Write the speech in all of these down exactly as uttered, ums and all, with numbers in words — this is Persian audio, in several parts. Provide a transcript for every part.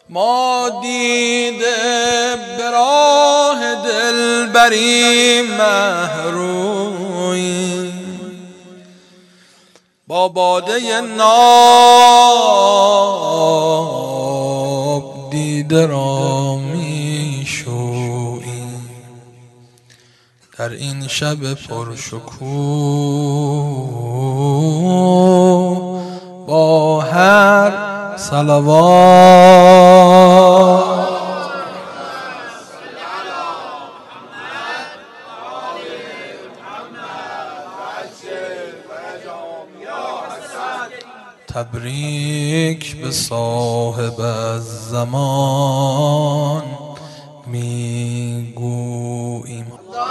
ما دیده به راه دلبری محروی، با باده ناب دیده را می شویی. در این شب پرشکوه با هر صلوات تبریک به صاحب الزمان می گوییم.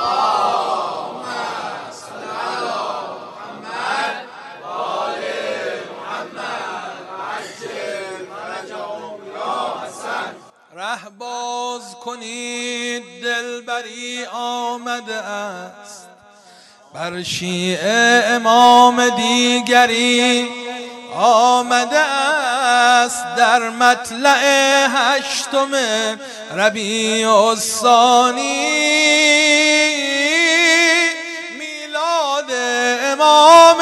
ره باز کنید دلبری آمده است، بر شیعه امام دیگری آمده است. در مطلع هشتم ربیع الثانی میلاد امام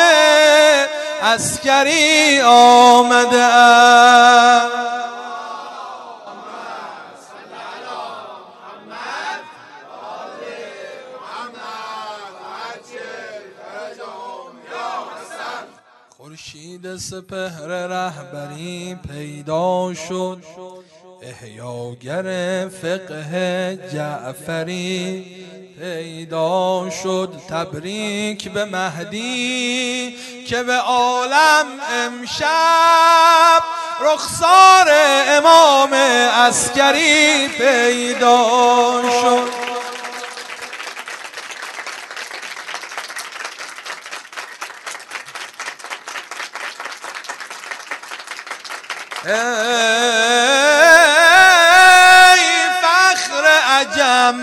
عسکری آمده است. خورشید سپهر رهبری پیدا شد، احیاگر فقه جعفری پیدا شد. تبریک به مهدی که به عالم امشب رخسار امام عسکری پیدا شد. ای فخر عجم،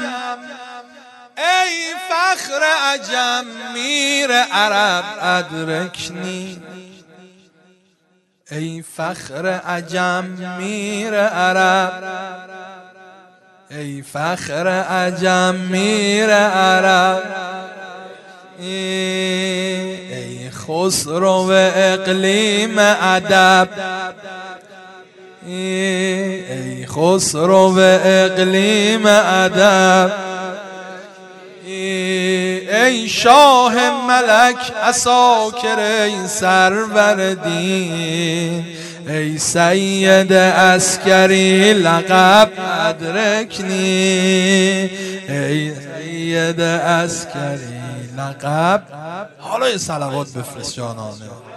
ای فخر عجم میر عرب ادرکنی. ای فخر عجم میر عرب، ای فخر عجم میر عرب. ای خسرو اقلیم ادب، ای خسرو اقلیم ادب. ای شاه ملک عساکر ای سرور دین، ای سید عسکری لقب ادرکنی. ای سید عسکری لقب. حالا یه صلوات بفرست جانانه.